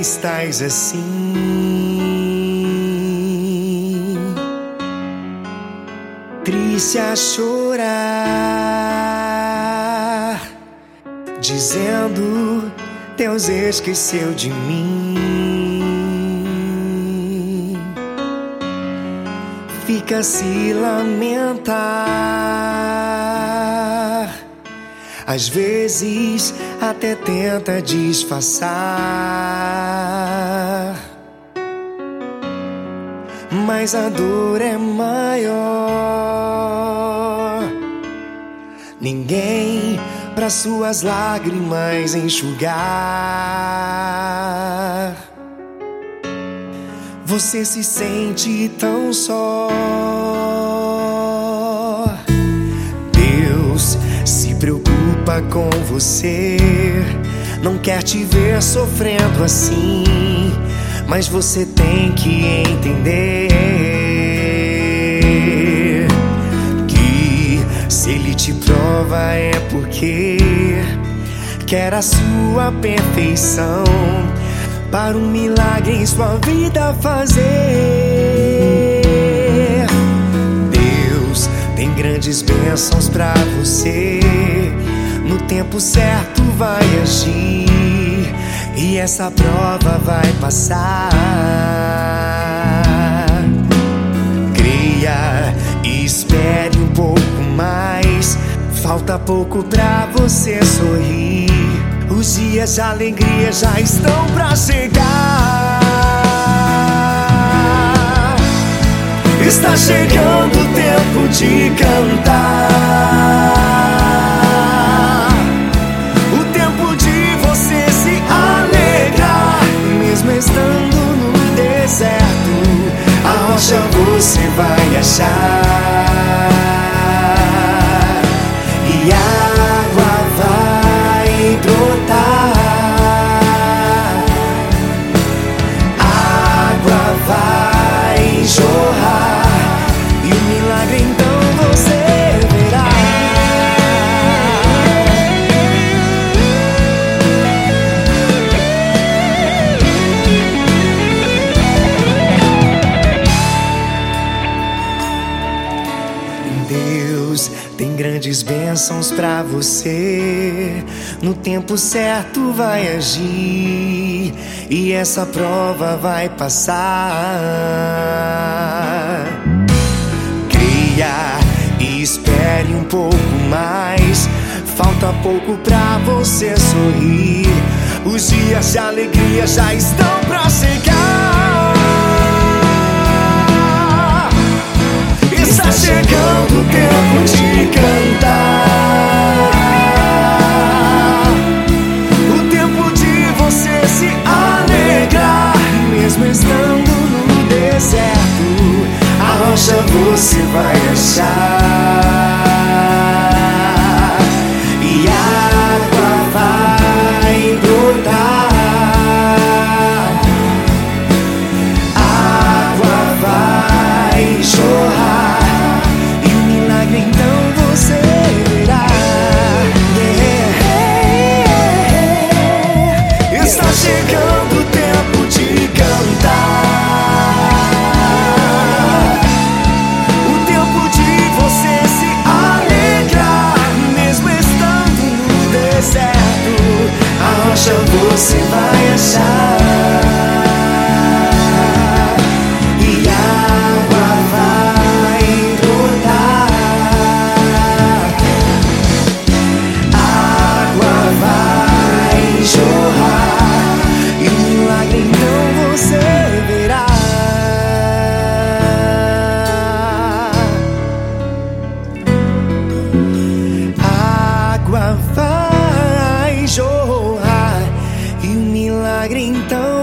estás assim? Triste a chorar, dizendo Deus esqueceu de mim. Fica a se lamentar, às vezes até tenta disfarçar, mas a dor é maior. Ninguém pra suas lágrimas enxugar. Você se sente tão só. Deus se preocupa com você, não quer te ver sofrendo assim, mas você tem que entender que se Ele te prova é porque quer a sua perfeição, para um milagre em sua vida fazer. Deus tem grandes bênçãos pra você, no tempo certo vai agir, e essa prova vai passar. Creia e espere um pouco mais, falta pouco pra você sorrir. Os dias de alegria já estão pra chegar. Está chegando o tempo de cantar, o tempo de você se alegrar. Mesmo estando no deserto, a rocha você vai achar, e a água vai brotar. A água vai jorrar, e o milagre então você verá. Deus tem grandes bênçãos pra você, no tempo certo vai agir, e essa prova vai passar. Creia e espere um pouco mais, falta pouco pra você sorrir. Os dias de alegria já estão pra chegar. Está chegando o tempo de cantar, o tempo de você se alegrar. Mesmo estando no deserto, a rocha você vai achar, e a água vai brotar. A água vai jorrar, então você verá. Está chegando o tempo de cantar, o tempo de você se alegrar. Mesmo estando no deserto, a rocha você vai achar, e a água vai brotar. E o milagre então você verá. A água vai jorrar, e o milagre então